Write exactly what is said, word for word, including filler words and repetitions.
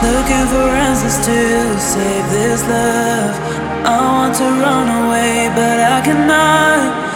Looking for answers to save this love. I want to run away, but I cannot.